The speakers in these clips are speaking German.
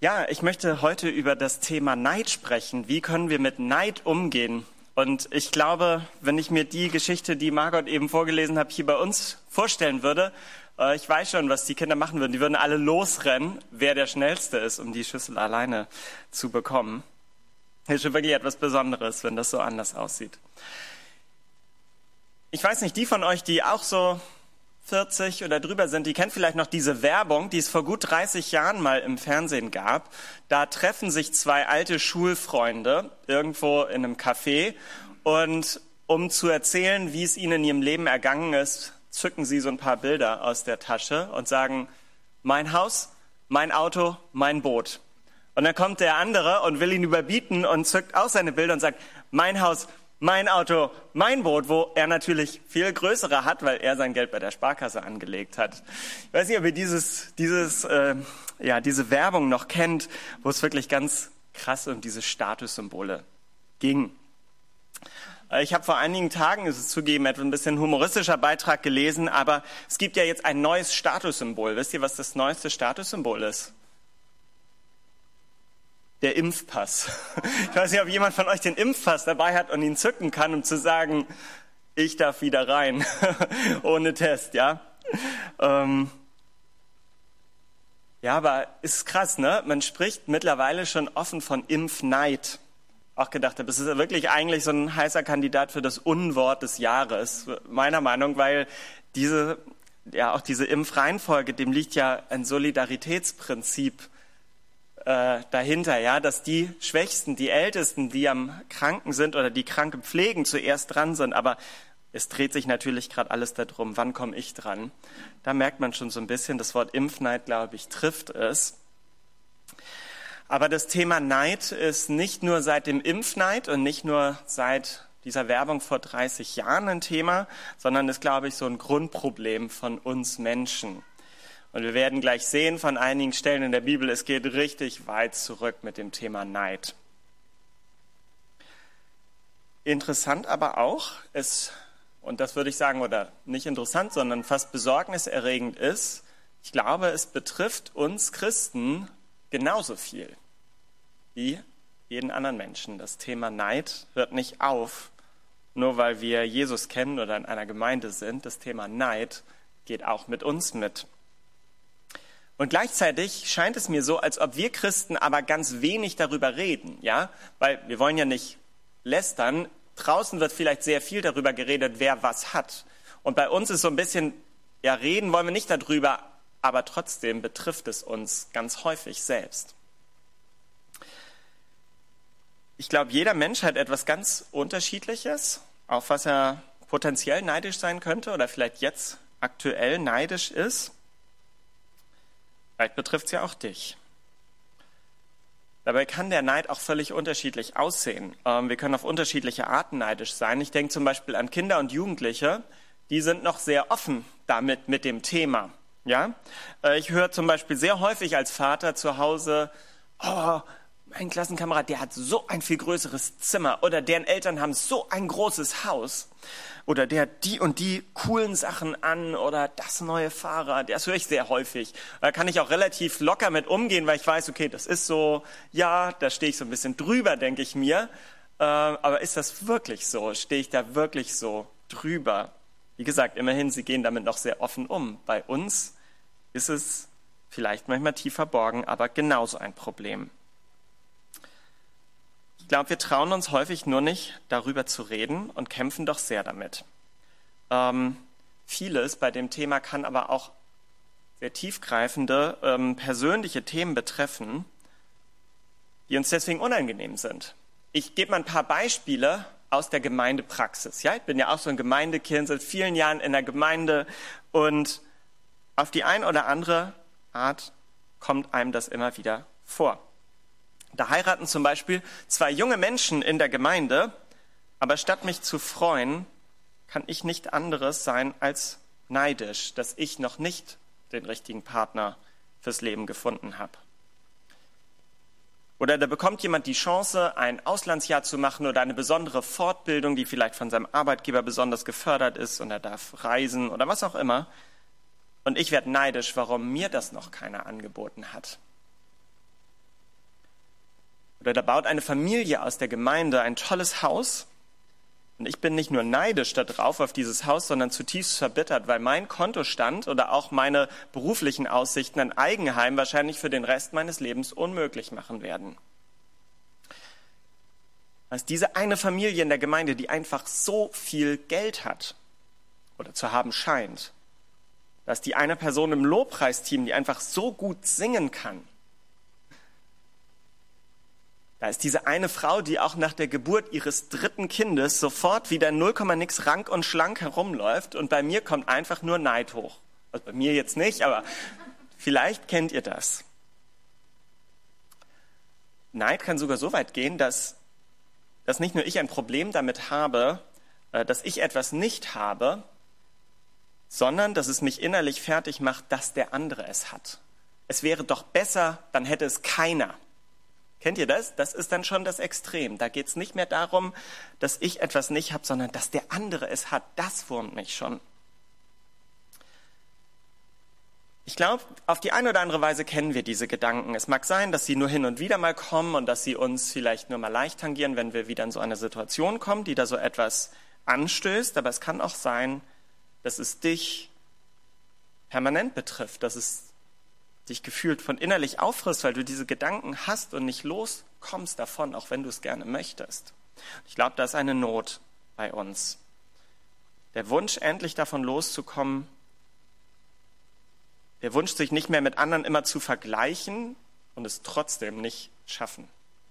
Ja, ich möchte heute über das Thema Neid sprechen. Wie können wir mit Neid umgehen? Und ich glaube, wenn ich mir die Geschichte, die Margot eben vorgelesen hat, hier bei uns vorstellen würde, ich weiß schon, was die Kinder machen würden. Die würden alle losrennen, wer der Schnellste ist, um die Schüssel alleine zu bekommen. Das ist schon wirklich etwas Besonderes, wenn das so anders aussieht. Ich weiß nicht, die von euch, die auch so 40 oder drüber sind, die kennen vielleicht noch diese Werbung, die es vor gut 30 Jahren mal im Fernsehen gab. Da treffen sich zwei alte Schulfreunde irgendwo in einem Café und um zu erzählen, wie es ihnen in ihrem Leben ergangen ist, zücken sie so ein paar Bilder aus der Tasche und sagen, mein Haus, mein Auto, mein Boot. Und dann kommt der andere und will ihn überbieten und zückt auch seine Bilder und sagt, mein Haus, mein Auto, mein Boot, wo er natürlich viel größere hat, weil er sein Geld bei der Sparkasse angelegt hat. Ich weiß nicht, ob ihr diese Werbung noch kennt, wo es wirklich ganz krass um diese Statussymbole ging. Ich habe vor einigen Tagen, ist es zugegeben, etwas ein bisschen humoristischer Beitrag gelesen, aber es gibt ja jetzt ein neues Statussymbol. Wisst ihr, was das neueste Statussymbol ist? Der Impfpass. Ich weiß nicht, ob jemand von euch den Impfpass dabei hat und ihn zücken kann, um zu sagen, ich darf wieder rein, ohne Test, ja. Ja, aber ist krass, ne? Man spricht mittlerweile schon offen von Impfneid. Auch gedacht habe, es ist wirklich eigentlich so ein heißer Kandidat für das Unwort des Jahres, meiner Meinung, weil diese Impfreihenfolge, dem liegt ja ein Solidaritätsprinzip dahinter, ja, dass die Schwächsten, die Ältesten, die am Kranken sind oder die Kranke pflegen, zuerst dran sind. Aber es dreht sich natürlich gerade alles darum, wann komme ich dran? Da merkt man schon so ein bisschen, das Wort Impfneid, glaube ich, trifft es. Aber das Thema Neid ist nicht nur seit dem Impfneid und nicht nur seit dieser Werbung vor 30 Jahren ein Thema, sondern ist, glaube ich, so ein Grundproblem von uns Menschen. Und wir werden gleich sehen von einigen Stellen in der Bibel, es geht richtig weit zurück mit dem Thema Neid. Interessant aber auch ist, und das würde ich sagen, oder nicht interessant, sondern fast besorgniserregend ist, ich glaube, es betrifft uns Christen genauso viel wie jeden anderen Menschen. Das Thema Neid hört nicht auf, nur weil wir Jesus kennen oder in einer Gemeinde sind. Das Thema Neid geht auch mit uns mit. Und gleichzeitig scheint es mir so, als ob wir Christen aber ganz wenig darüber reden, ja? Weil wir wollen ja nicht lästern. Draußen wird vielleicht sehr viel darüber geredet, wer was hat. Und bei uns ist so ein bisschen, ja, reden wollen wir nicht darüber, aber trotzdem betrifft es uns ganz häufig selbst. Ich glaube, jeder Mensch hat etwas ganz Unterschiedliches, auf was er potenziell neidisch sein könnte oder vielleicht jetzt aktuell neidisch ist. Vielleicht betrifft es ja auch dich. Dabei kann der Neid auch völlig unterschiedlich aussehen. Wir können auf unterschiedliche Arten neidisch sein. Ich denke zum Beispiel an Kinder und Jugendliche, die sind noch sehr offen damit mit dem Thema. Ja? Ich höre zum Beispiel sehr häufig als Vater zu Hause, oh, mein Klassenkamerad, der hat so ein viel größeres Zimmer oder deren Eltern haben so ein großes Haus oder der hat die und die coolen Sachen an oder das neue Fahrrad. Das höre ich sehr häufig. Da kann ich auch relativ locker mit umgehen, weil ich weiß, okay, das ist so, ja, da stehe ich so ein bisschen drüber, denke ich mir. Aber ist das wirklich so? Stehe ich da wirklich so drüber? Wie gesagt, immerhin, sie gehen damit noch sehr offen um. Bei uns ist es vielleicht manchmal tief verborgen, aber genauso ein Problem. Ich glaube, wir trauen uns häufig nur nicht, darüber zu reden und kämpfen doch sehr damit. Vieles bei dem Thema kann aber auch sehr tiefgreifende persönliche Themen betreffen, die uns deswegen unangenehm sind. Ich gebe mal ein paar Beispiele aus der Gemeindepraxis. Ja, ich bin ja auch so ein Gemeindekind, seit vielen Jahren in der Gemeinde und auf die eine oder andere Art kommt einem das immer wieder vor. Da heiraten zum Beispiel zwei junge Menschen in der Gemeinde, aber statt mich zu freuen, kann ich nicht anderes sein als neidisch, dass ich noch nicht den richtigen Partner fürs Leben gefunden habe. Oder da bekommt jemand die Chance, ein Auslandsjahr zu machen oder eine besondere Fortbildung, die vielleicht von seinem Arbeitgeber besonders gefördert ist und er darf reisen oder was auch immer. Und ich werde neidisch, warum mir das noch keiner angeboten hat. Oder da baut eine Familie aus der Gemeinde ein tolles Haus. Und ich bin nicht nur neidisch darauf, auf dieses Haus, sondern zutiefst verbittert, weil mein Kontostand oder auch meine beruflichen Aussichten ein Eigenheim wahrscheinlich für den Rest meines Lebens unmöglich machen werden. Also diese eine Familie in der Gemeinde, die einfach so viel Geld hat oder zu haben scheint, dass die eine Person im Lobpreisteam, die einfach so gut singen kann. Da ist diese eine Frau, die auch nach der Geburt ihres 3. Kindes sofort wieder 0, nix rank und schlank herumläuft und bei mir kommt einfach nur Neid hoch. Also bei mir jetzt nicht, aber vielleicht kennt ihr das. Neid kann sogar so weit gehen, dass nicht nur ich ein Problem damit habe, dass ich etwas nicht habe, sondern dass es mich innerlich fertig macht, dass der andere es hat. Es wäre doch besser, dann hätte es keiner. Kennt ihr das? Das ist dann schon das Extrem. Da geht es nicht mehr darum, dass ich etwas nicht habe, sondern dass der andere es hat. Das wurmt mich schon. Ich glaube, auf die eine oder andere Weise kennen wir diese Gedanken. Es mag sein, dass sie nur hin und wieder mal kommen und dass sie uns vielleicht nur mal leicht tangieren, wenn wir wieder in so eine Situation kommen, die da so etwas anstößt. Aber es kann auch sein, dass es dich permanent betrifft, dass es dich gefühlt von innerlich auffrisst, weil du diese Gedanken hast und nicht loskommst davon, auch wenn du es gerne möchtest. Ich glaube, da ist eine Not bei uns. Der Wunsch, endlich davon loszukommen, der Wunsch, sich nicht mehr mit anderen immer zu vergleichen und es trotzdem nicht schaffen.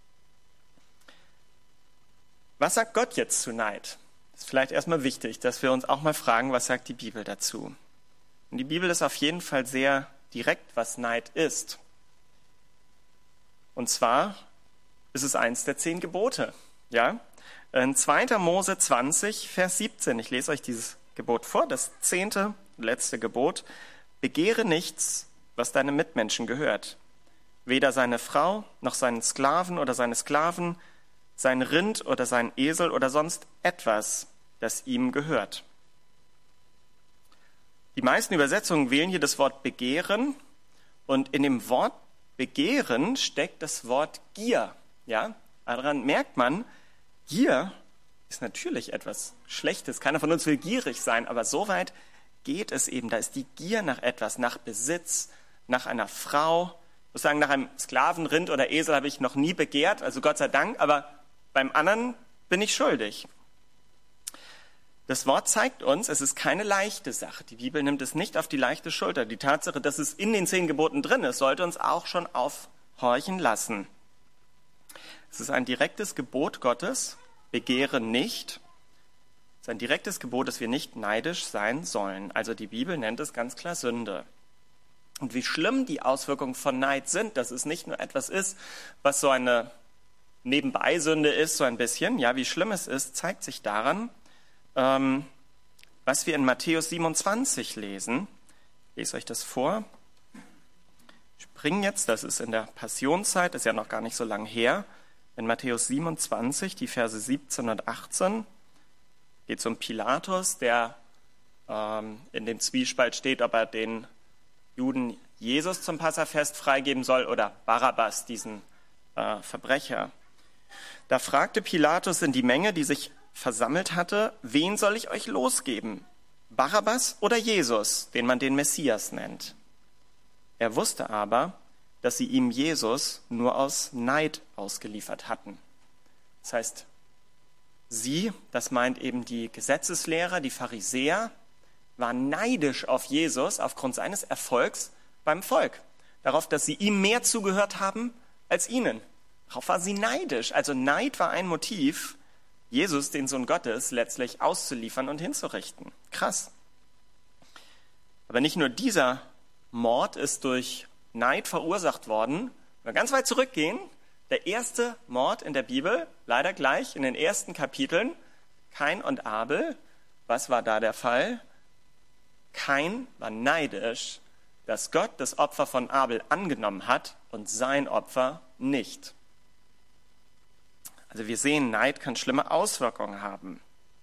Was sagt Gott jetzt zu Neid? Das ist vielleicht erstmal wichtig, dass wir uns auch mal fragen, was sagt die Bibel dazu? Und die Bibel ist auf jeden Fall sehr direkt, was Neid ist. Und zwar ist es eins der 10 Gebote. Ja? In 2. Mose 20, Vers 17, ich lese euch dieses Gebot vor, das 10. letzte Gebot. Begehre nichts, was deinem Mitmenschen gehört. Weder seine Frau, noch seinen Sklaven oder seine Sklaven, sein Rind oder sein Esel oder sonst etwas, das ihm gehört. Die meisten Übersetzungen wählen hier das Wort begehren und in dem Wort begehren steckt das Wort Gier. Ja? Daran merkt man, Gier ist natürlich etwas Schlechtes. Keiner von uns will gierig sein, aber so weit geht es eben. Da ist die Gier nach etwas, nach Besitz, nach einer Frau. Ich muss sagen, nach einem Sklaven, Rind oder Esel habe ich noch nie begehrt, also Gott sei Dank, aber beim anderen bin ich schuldig. Das Wort zeigt uns, es ist keine leichte Sache. Die Bibel nimmt es nicht auf die leichte Schulter. Die Tatsache, dass es in den 10 Geboten drin ist, sollte uns auch schon aufhorchen lassen. Es ist ein direktes Gebot Gottes, begehre nicht. Es ist ein direktes Gebot, dass wir nicht neidisch sein sollen. Also die Bibel nennt es ganz klar Sünde. Und wie schlimm die Auswirkungen von Neid sind, dass es nicht nur etwas ist, was so eine Nebenbeisünde ist, so ein bisschen. Ja, wie schlimm es ist, zeigt sich daran, was wir in Matthäus 27 lesen. Ich lese euch das vor. Ich springe jetzt, das ist in der Passionszeit, ist ja noch gar nicht so lang her. In Matthäus 27, die Verse 17 und 18, geht es um Pilatus, der in dem Zwiespalt steht, ob er den Juden Jesus zum Passafest freigeben soll oder Barabbas, diesen Verbrecher. Da fragte Pilatus in die Menge, die sich versammelt hatte, wen soll ich euch losgeben? Barabbas oder Jesus, den man den Messias nennt? Er wusste aber, dass sie ihm Jesus nur aus Neid ausgeliefert hatten. Das heißt, sie, das meint eben die Gesetzeslehrer, die Pharisäer, waren neidisch auf Jesus aufgrund seines Erfolgs beim Volk. Darauf, dass sie ihm mehr zugehört haben als ihnen. Darauf war sie neidisch. Also Neid war ein Motiv, Jesus, den Sohn Gottes, letztlich auszuliefern und hinzurichten. Krass. Aber nicht nur dieser Mord ist durch Neid verursacht worden. Wenn wir ganz weit zurückgehen, der erste Mord in der Bibel, leider gleich in den ersten Kapiteln, Kain und Abel. Was war da der Fall? Kain war neidisch, dass Gott das Opfer von Abel angenommen hat und sein Opfer nicht. Also wir sehen, Neid kann schlimme Auswirkungen haben.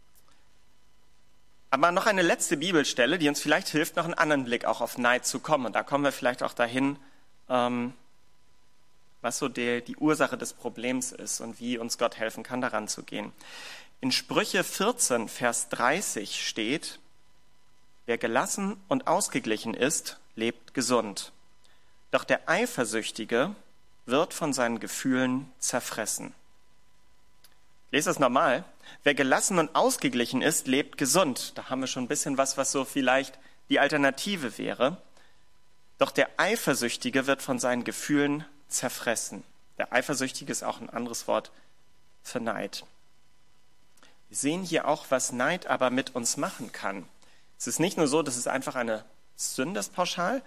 Aber noch eine letzte Bibelstelle, die uns vielleicht hilft, noch einen anderen Blick auch auf Neid zu kommen. Und da kommen wir vielleicht auch dahin, was so die Ursache des Problems ist und wie uns Gott helfen kann, daran zu gehen. In Sprüche 14, Vers 30 steht: Wer gelassen und ausgeglichen ist, lebt gesund. Doch der Eifersüchtige wird von seinen Gefühlen zerfressen. Ich lese das nochmal. Wer gelassen und ausgeglichen ist, lebt gesund. Da haben wir schon ein bisschen was so vielleicht die Alternative wäre. Doch der Eifersüchtige wird von seinen Gefühlen zerfressen. Der Eifersüchtige ist auch ein anderes Wort für Neid. Wir sehen hier auch, was Neid aber mit uns machen kann. Es ist nicht nur so, dass es einfach eine Sünde ist pauschal.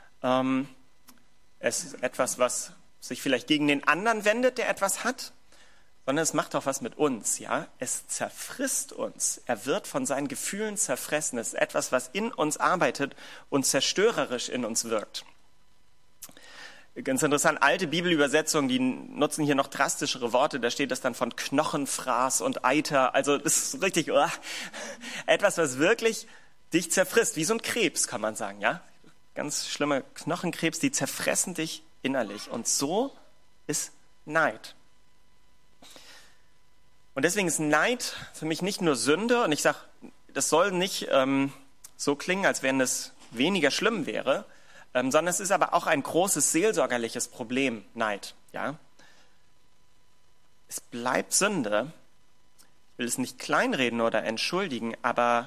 Es ist etwas, was sich vielleicht gegen den anderen wendet, der etwas hat, sondern es macht auch was mit uns. Ja? Es zerfrisst uns. Er wird von seinen Gefühlen zerfressen. Es ist etwas, was in uns arbeitet und zerstörerisch in uns wirkt. Ganz interessant, alte Bibelübersetzungen, die nutzen hier noch drastischere Worte. Da steht das dann von Knochenfraß und Eiter. Also das ist richtig etwas, was wirklich dich zerfrisst. Wie so ein Krebs, kann man sagen. Ja, ganz schlimme Knochenkrebs, die zerfressen dich innerlich. Und so ist Neid. Und deswegen ist Neid für mich nicht nur Sünde. Und ich sage, das soll nicht so klingen, als wenn es weniger schlimm wäre. Sondern es ist aber auch ein großes seelsorgerliches Problem, Neid. Ja? Es bleibt Sünde. Ich will es nicht kleinreden oder entschuldigen, aber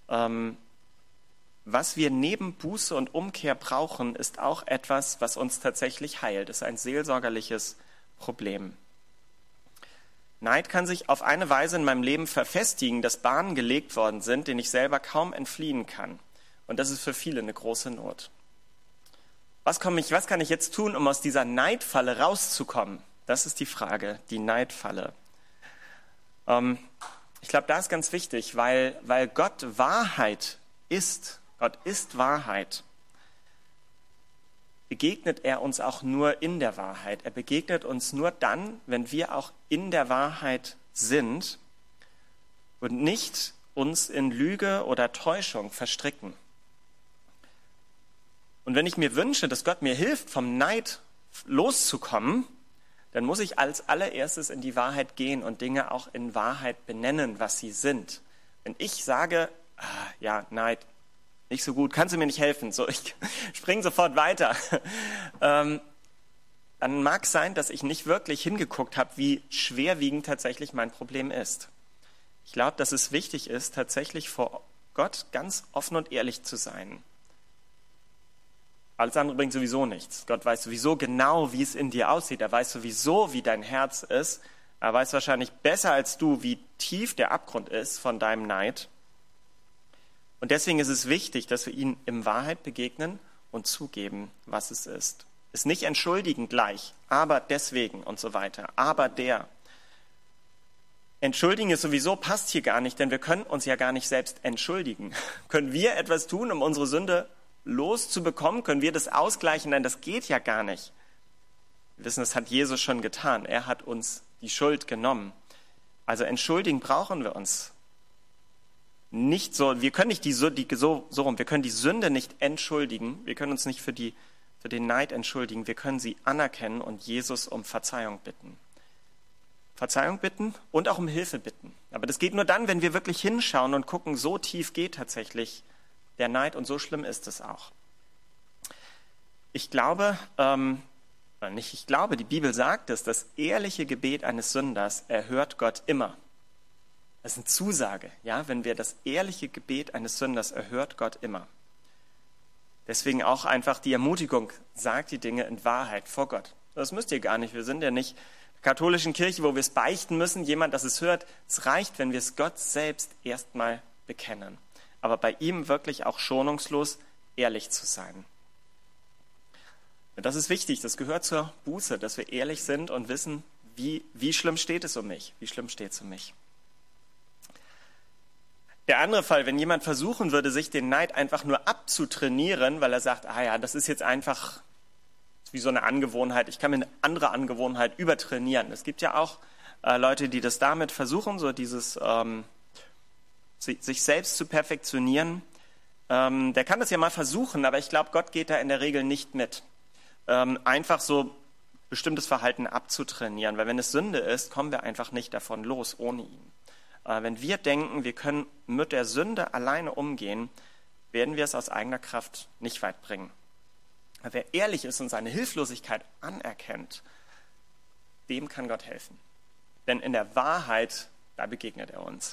was wir neben Buße und Umkehr brauchen, ist auch etwas, was uns tatsächlich heilt. Es ist ein seelsorgerliches Problem. Neid kann sich auf eine Weise in meinem Leben verfestigen, dass Bahnen gelegt worden sind, denen ich selber kaum entfliehen kann. Und das ist für viele eine große Not. Was kann ich jetzt tun, um aus dieser Neidfalle rauszukommen? Das ist die Frage, die Neidfalle. Ich glaube, da ist ganz wichtig, weil Gott Wahrheit ist. Gott ist Wahrheit. Begegnet er uns auch nur in der Wahrheit. Er begegnet uns nur dann, wenn wir auch in der Wahrheit sind und nicht uns in Lüge oder Täuschung verstricken. Und wenn ich mir wünsche, dass Gott mir hilft, vom Neid loszukommen, dann muss ich als allererstes in die Wahrheit gehen und Dinge auch in Wahrheit benennen, was sie sind. Wenn ich sage, ja, Neid, nicht so gut, kannst du mir nicht helfen, so ich springe sofort weiter, dann mag es sein, dass ich nicht wirklich hingeguckt habe, wie schwerwiegend tatsächlich mein Problem ist. Ich glaube, dass es wichtig ist, tatsächlich vor Gott ganz offen und ehrlich zu sein. Alles andere bringt sowieso nichts. Gott weiß sowieso genau, wie es in dir aussieht. Er weiß sowieso, wie dein Herz ist. Er weiß wahrscheinlich besser als du, wie tief der Abgrund ist von deinem Neid. Und deswegen ist es wichtig, dass wir ihm in Wahrheit begegnen und zugeben, was es ist. Es nicht entschuldigen gleich, aber deswegen und so weiter. Aber der. Entschuldigen ist sowieso, passt hier gar nicht, denn wir können uns ja gar nicht selbst entschuldigen. Können wir etwas tun, um unsere Sünde loszubekommen? Können wir das ausgleichen? Nein, das geht ja gar nicht. Wir wissen, das hat Jesus schon getan. Er hat uns die Schuld genommen. Also entschuldigen brauchen wir uns nicht so. Wir können nicht wir können die Sünde nicht entschuldigen. Wir können uns nicht für den Neid entschuldigen. Wir können sie anerkennen und Jesus um Verzeihung bitten. Verzeihung bitten und auch um Hilfe bitten. Aber das geht nur dann, wenn wir wirklich hinschauen und gucken, so tief geht tatsächlich der Neid und so schlimm ist es auch. Ich glaube, die Bibel sagt es, das ehrliche Gebet eines Sünders erhört Gott immer. Das ist eine Zusage, ja, wenn wir das ehrliche Gebet eines Sünders erhört Gott immer. Deswegen auch einfach die Ermutigung, sagt die Dinge in Wahrheit vor Gott. Das müsst ihr gar nicht, wir sind ja nicht in der katholischen Kirche, wo wir es beichten müssen, jemand, das es hört. Es reicht, wenn wir es Gott selbst erstmal bekennen. Aber bei ihm wirklich auch schonungslos ehrlich zu sein. Und das ist wichtig, das gehört zur Buße, dass wir ehrlich sind und wissen, wie schlimm steht es um mich, wie schlimm steht es um mich. Der andere Fall, wenn jemand versuchen würde, sich den Neid einfach nur abzutrainieren, weil er sagt, das ist jetzt einfach wie so eine Angewohnheit, ich kann mir eine andere Angewohnheit übertrainieren. Es gibt ja auch Leute, die das damit versuchen, so dieses sich selbst zu perfektionieren. Der kann das ja mal versuchen, aber ich glaube, Gott geht da in der Regel nicht mit. Einfach so bestimmtes Verhalten abzutrainieren, weil wenn es Sünde ist, kommen wir einfach nicht davon los ohne ihn. Wenn wir denken, wir können mit der Sünde alleine umgehen, werden wir es aus eigener Kraft nicht weit bringen. Wer ehrlich ist und seine Hilflosigkeit anerkennt, dem kann Gott helfen. Denn in der Wahrheit, da begegnet er uns.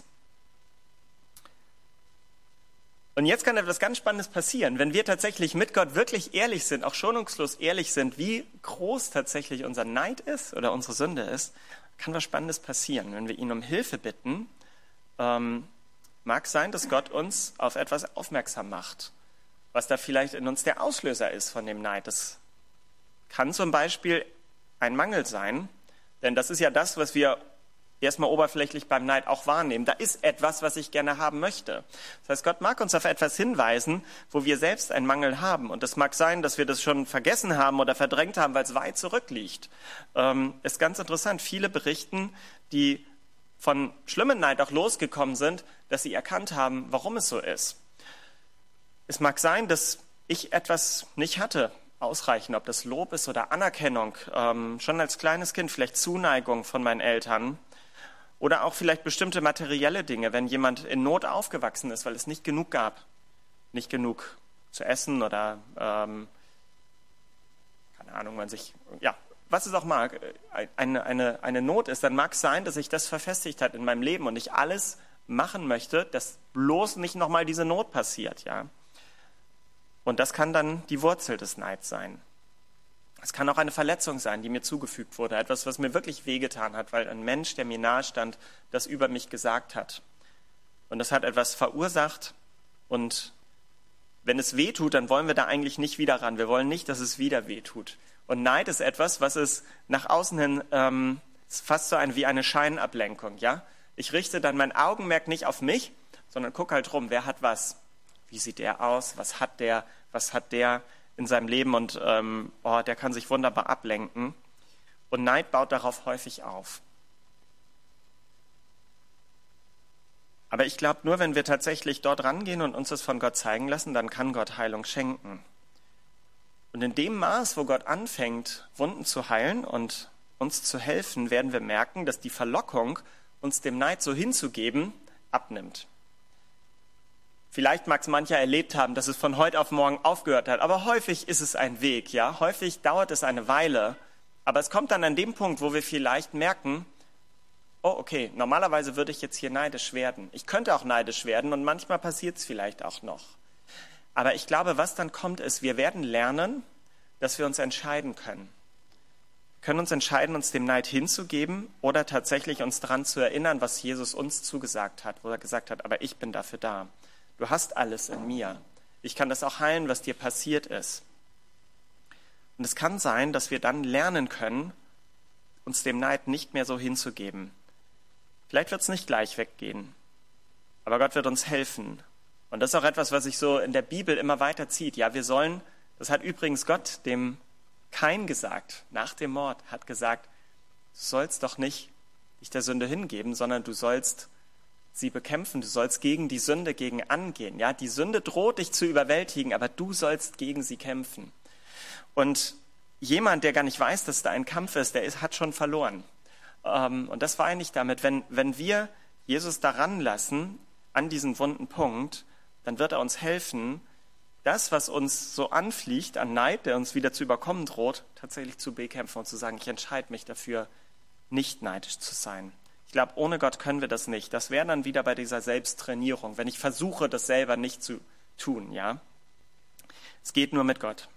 Und jetzt kann etwas ganz Spannendes passieren. Wenn wir tatsächlich mit Gott wirklich ehrlich sind, auch schonungslos ehrlich sind, wie groß tatsächlich unser Neid ist oder unsere Sünde ist, kann was Spannendes passieren. Wenn wir ihn um Hilfe bitten, mag sein, dass Gott uns auf etwas aufmerksam macht, was da vielleicht in uns der Auslöser ist von dem Neid. Das kann zum Beispiel ein Mangel sein, denn das ist ja das, was wir erstmal oberflächlich beim Neid auch wahrnehmen. Da ist etwas, was ich gerne haben möchte. Das heißt, Gott mag uns auf etwas hinweisen, wo wir selbst einen Mangel haben. Und es mag sein, dass wir das schon vergessen haben oder verdrängt haben, weil es weit zurückliegt. Ist ganz interessant. Viele berichten, die von schlimmen Neid auch losgekommen sind, dass sie erkannt haben, warum es so ist. Es mag sein, dass ich etwas nicht hatte, ausreichend, ob das Lob ist oder Anerkennung, schon als kleines Kind, vielleicht Zuneigung von meinen Eltern oder auch vielleicht bestimmte materielle Dinge, wenn jemand in Not aufgewachsen ist, weil es nicht genug gab, nicht genug zu essen oder, keine Ahnung, was es auch mag, eine Not ist, dann mag es sein, dass sich das verfestigt hat in meinem Leben und ich alles machen möchte, dass bloß nicht nochmal diese Not passiert, ja. Und das kann dann die Wurzel des Neids sein. Es kann auch eine Verletzung sein, die mir zugefügt wurde, etwas, was mir wirklich wehgetan hat, weil ein Mensch, der mir nahe stand, das über mich gesagt hat. Und das hat etwas verursacht und wenn es weh tut, dann wollen wir da eigentlich nicht wieder ran. Wir wollen nicht, dass es wieder weh tut. Und Neid ist etwas, was es nach außen hin fast so wie eine Scheinablenkung. Ja? Ich richte dann mein Augenmerk nicht auf mich, sondern gucke halt rum, wer hat was. Wie sieht der aus? Was hat der in seinem Leben? Und der kann sich wunderbar ablenken. Und Neid baut darauf häufig auf. Aber ich glaube, nur wenn wir tatsächlich dort rangehen und uns das von Gott zeigen lassen, dann kann Gott Heilung schenken. Und in dem Maß, wo Gott anfängt, Wunden zu heilen und uns zu helfen, werden wir merken, dass die Verlockung, uns dem Neid so hinzugeben, abnimmt. Vielleicht mag es mancher erlebt haben, dass es von heute auf morgen aufgehört hat, aber häufig ist es ein Weg, ja. Häufig dauert es eine Weile, aber es kommt dann an dem Punkt, wo wir vielleicht merken, oh okay, normalerweise würde ich jetzt hier neidisch werden. Ich könnte auch neidisch werden und manchmal passiert es vielleicht auch noch. Aber ich glaube, was dann kommt, ist, wir werden lernen, dass wir uns entscheiden können. Wir können uns entscheiden, uns dem Neid hinzugeben oder tatsächlich uns daran zu erinnern, was Jesus uns zugesagt hat, wo er gesagt hat, aber ich bin dafür da. Du hast alles in mir. Ich kann das auch heilen, was dir passiert ist. Und es kann sein, dass wir dann lernen können, uns dem Neid nicht mehr so hinzugeben. Vielleicht wird es nicht gleich weggehen, aber Gott wird uns helfen. Und das ist auch etwas, was sich so in der Bibel immer weiter zieht. Ja, wir sollen, das hat übrigens Gott dem Kain gesagt, nach dem Mord, hat gesagt, du sollst doch nicht dich der Sünde hingeben, sondern du sollst sie bekämpfen, du sollst gegen die Sünde angehen. Ja, die Sünde droht dich zu überwältigen, aber du sollst gegen sie kämpfen. Und jemand, der gar nicht weiß, dass da ein Kampf ist, hat schon verloren. Und das meine ich damit, wenn wir Jesus daran lassen, an diesen wunden Punkt, dann wird er uns helfen, das, was uns so anfliegt an Neid, der uns wieder zu überkommen droht, tatsächlich zu bekämpfen und zu sagen, ich entscheide mich dafür, nicht neidisch zu sein. Ich glaube, ohne Gott können wir das nicht. Das wäre dann wieder bei dieser Selbsttrainierung, wenn ich versuche, das selber nicht zu tun. Ja, es geht nur mit Gott.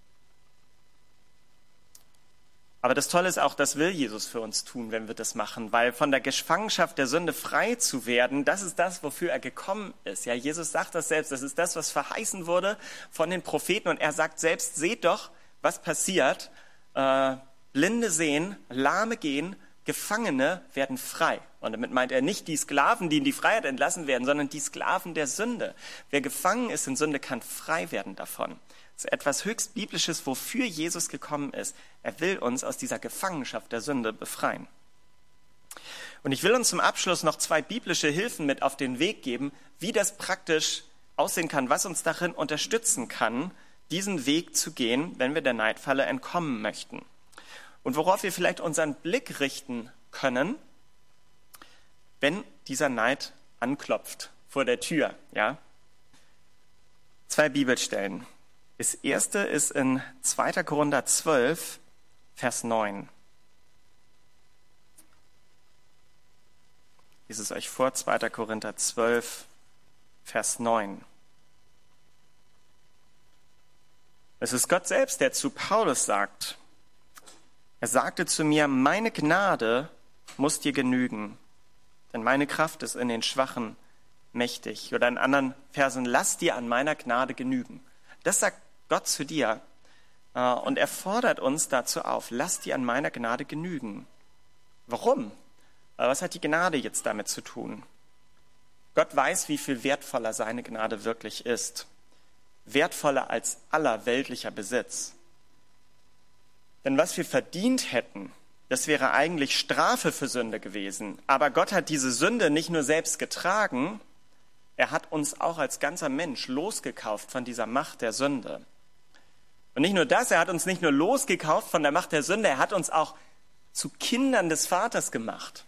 Aber das Tolle ist auch, das will Jesus für uns tun, wenn wir das machen, weil von der Gefangenschaft der Sünde frei zu werden, das ist das, wofür er gekommen ist. Ja, Jesus sagt das selbst, das ist das, was verheißen wurde von den Propheten und er sagt selbst, seht doch, was passiert. Blinde sehen, Lahme gehen, Gefangene werden frei. Und damit meint er nicht die Sklaven, die in die Freiheit entlassen werden, sondern die Sklaven der Sünde. Wer gefangen ist in Sünde, kann frei werden davon. Das ist etwas höchst Biblisches, wofür Jesus gekommen ist. Er will uns aus dieser Gefangenschaft der Sünde befreien. Und ich will uns zum Abschluss noch 2 biblische Hilfen mit auf den Weg geben, wie das praktisch aussehen kann, was uns darin unterstützen kann, diesen Weg zu gehen, wenn wir der Neidfalle entkommen möchten. und worauf wir vielleicht unseren Blick richten können, wenn dieser Neid anklopft vor der Tür. Ja? 2 Bibelstellen. Das erste ist in 2. Korinther 12, Vers 9. Ich lese es euch vor, 2. Korinther 12, Vers 9. Es ist Gott selbst, der zu Paulus sagt, er sagte zu mir, meine Gnade muss dir genügen, denn meine Kraft ist in den Schwachen mächtig. Oder in anderen Versen, lass dir an meiner Gnade genügen. Das sagt Gott zu dir und er fordert uns dazu auf, lass dir an meiner Gnade genügen. Warum? Was hat die Gnade jetzt damit zu tun? Gott weiß, wie viel wertvoller seine Gnade wirklich ist. Wertvoller als aller weltlicher Besitz. Denn was wir verdient hätten, das wäre eigentlich Strafe für Sünde gewesen. Aber Gott hat diese Sünde nicht nur selbst getragen, er hat uns auch als ganzer Mensch losgekauft von dieser Macht der Sünde. Und nicht nur das, er hat uns nicht nur losgekauft von der Macht der Sünde, er hat uns auch zu Kindern des Vaters gemacht.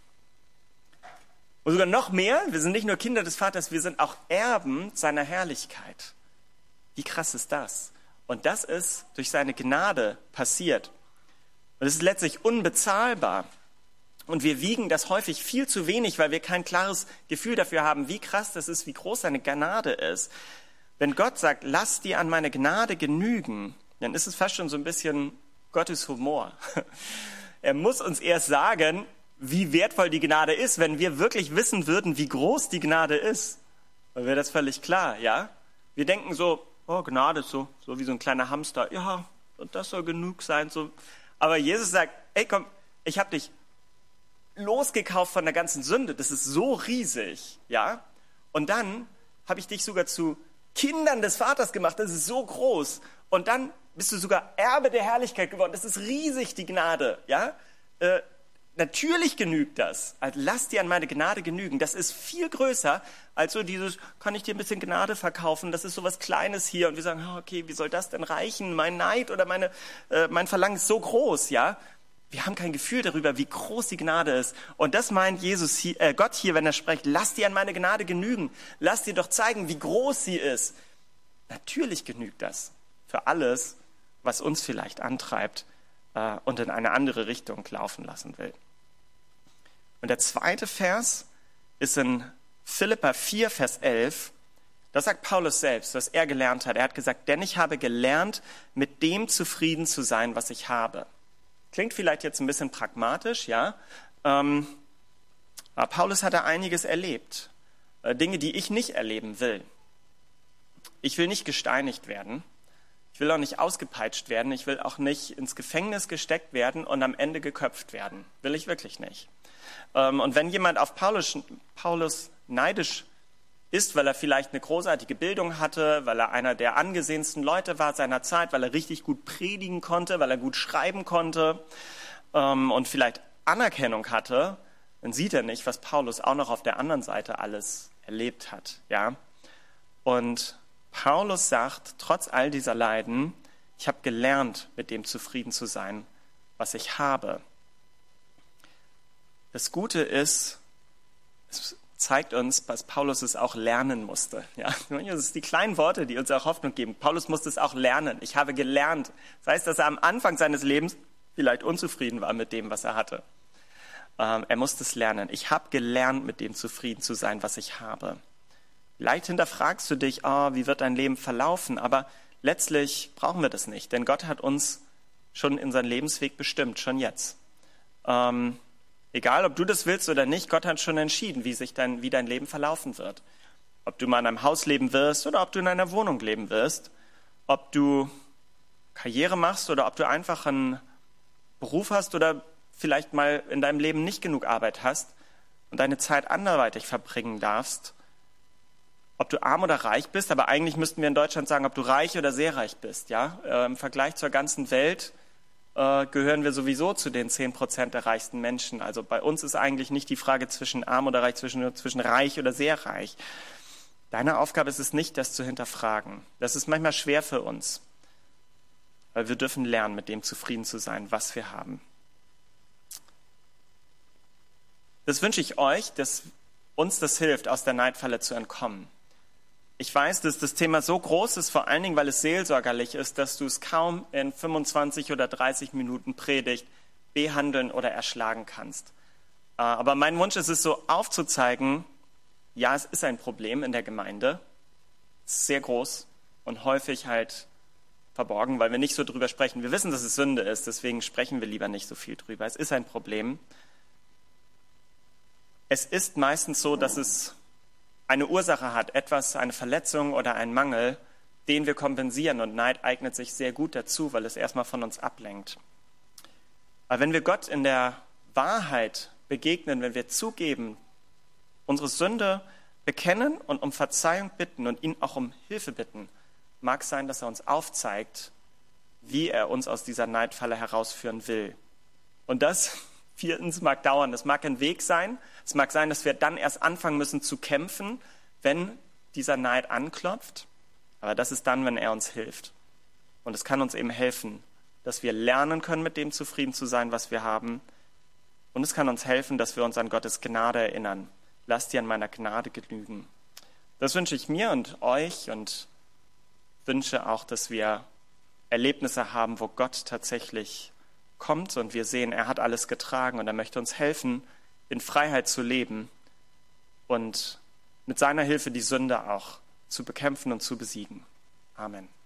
Und sogar noch mehr, wir sind nicht nur Kinder des Vaters, wir sind auch Erben seiner Herrlichkeit. Wie krass ist das? Und das ist durch seine Gnade passiert. Und es ist letztlich unbezahlbar. Und wir wiegen das häufig viel zu wenig, weil wir kein klares Gefühl dafür haben, wie krass das ist, wie groß seine Gnade ist. Wenn Gott sagt, lass dir an meine Gnade genügen, dann ist es fast schon so ein bisschen Gottes Humor. Er muss uns erst sagen, wie wertvoll die Gnade ist, wenn wir wirklich wissen würden, wie groß die Gnade ist. Dann wäre das völlig klar, ja? Wir denken so, oh, Gnade ist so wie so ein kleiner Hamster. Ja, und das soll genug sein. So. Aber Jesus sagt, ey, komm, ich habe dich losgekauft von der ganzen Sünde. Das ist so riesig, ja? Und dann habe ich dich sogar zu Kindern des Vaters gemacht. Das ist so groß. Und dann bist du sogar Erbe der Herrlichkeit geworden. Das ist riesig, die Gnade, ja? Natürlich genügt das. Also lass dir an meine Gnade genügen. Das ist viel größer als so dieses, kann ich dir ein bisschen Gnade verkaufen? Das ist so was Kleines hier. Und wir sagen, okay, wie soll das denn reichen? Mein Neid oder mein Verlangen ist so groß, ja? Wir haben kein Gefühl darüber, wie groß die Gnade ist. Und das meint Gott hier, wenn er spricht, lass dir an meine Gnade genügen. Lass dir doch zeigen, wie groß sie ist. Natürlich genügt das für alles, was uns vielleicht antreibt und in eine andere Richtung laufen lassen will. Und der zweite Vers ist in Philipper 4, Vers 11. Da sagt Paulus selbst, was er gelernt hat. Er hat gesagt, denn ich habe gelernt, mit dem zufrieden zu sein, was ich habe. Klingt vielleicht jetzt ein bisschen pragmatisch, ja. Aber Paulus hat da einiges erlebt. Dinge, die ich nicht erleben will. Ich will nicht gesteinigt werden. Ich will auch nicht ausgepeitscht werden. Ich will auch nicht ins Gefängnis gesteckt werden und am Ende geköpft werden. Will ich wirklich nicht. Und wenn jemand auf Paulus neidisch ist, weil er vielleicht eine großartige Bildung hatte, weil er einer der angesehensten Leute war seiner Zeit, weil er richtig gut predigen konnte, weil er gut schreiben konnte und vielleicht Anerkennung hatte, dann sieht er nicht, was Paulus auch noch auf der anderen Seite alles erlebt hat. Ja? Und Paulus sagt, trotz all dieser Leiden, ich habe gelernt, mit dem zufrieden zu sein, was ich habe. Das Gute ist, es zeigt uns, was Paulus es auch lernen musste. Ja, das sind die kleinen Worte, die uns auch Hoffnung geben. Paulus musste es auch lernen. Ich habe gelernt. Das heißt, dass er am Anfang seines Lebens vielleicht unzufrieden war mit dem, was er hatte. Er musste es lernen. Ich habe gelernt, mit dem zufrieden zu sein, was ich habe. Vielleicht hinterfragst du dich, wie wird dein Leben verlaufen? Aber letztlich brauchen wir das nicht, denn Gott hat uns schon in seinen Lebensweg bestimmt, schon jetzt. Egal, ob du das willst oder nicht, Gott hat schon entschieden, wie dein Leben verlaufen wird. Ob du mal in einem Haus leben wirst oder ob du in einer Wohnung leben wirst. Ob du Karriere machst oder ob du einfach einen Beruf hast oder vielleicht mal in deinem Leben nicht genug Arbeit hast und deine Zeit anderweitig verbringen darfst. Ob du arm oder reich bist, aber eigentlich müssten wir in Deutschland sagen, ob du reich oder sehr reich bist. Ja? Im Vergleich zur ganzen Welt gehören wir sowieso zu den 10% der reichsten Menschen. Also bei uns ist eigentlich nicht die Frage zwischen arm oder reich, zwischen reich oder sehr reich. Deine Aufgabe ist es nicht, das zu hinterfragen. Das ist manchmal schwer für uns. Weil wir dürfen lernen, mit dem zufrieden zu sein, was wir haben. Das wünsche ich euch, dass uns das hilft, aus der Neidfalle zu entkommen. Ich weiß, dass das Thema so groß ist, vor allen Dingen, weil es seelsorgerlich ist, dass du es kaum in 25 oder 30 Minuten Predigt behandeln oder erschlagen kannst. Aber mein Wunsch ist es so aufzuzeigen, ja, es ist ein Problem in der Gemeinde, es ist sehr groß und häufig halt verborgen, weil wir nicht so drüber sprechen. Wir wissen, dass es Sünde ist, deswegen sprechen wir lieber nicht so viel drüber. Es ist ein Problem. Es ist meistens so, dass es eine Ursache hat, eine Verletzung oder einen Mangel, den wir kompensieren, und Neid eignet sich sehr gut dazu, weil es erstmal von uns ablenkt. Aber wenn wir Gott in der Wahrheit begegnen, wenn wir zugeben, unsere Sünde bekennen und um Verzeihung bitten und ihn auch um Hilfe bitten, mag sein, dass er uns aufzeigt, wie er uns aus dieser Neidfalle herausführen will. Und das, viertens, mag dauern. Das mag ein Weg sein. Es mag sein, dass wir dann erst anfangen müssen zu kämpfen, wenn dieser Neid anklopft. Aber das ist dann, wenn er uns hilft. Und es kann uns eben helfen, dass wir lernen können, mit dem zufrieden zu sein, was wir haben. Und es kann uns helfen, dass wir uns an Gottes Gnade erinnern. Lasst dir an meiner Gnade genügen. Das wünsche ich mir und euch und wünsche auch, dass wir Erlebnisse haben, wo Gott tatsächlich kommt und wir sehen, er hat alles getragen und er möchte uns helfen, in Freiheit zu leben und mit seiner Hilfe die Sünde auch zu bekämpfen und zu besiegen. Amen.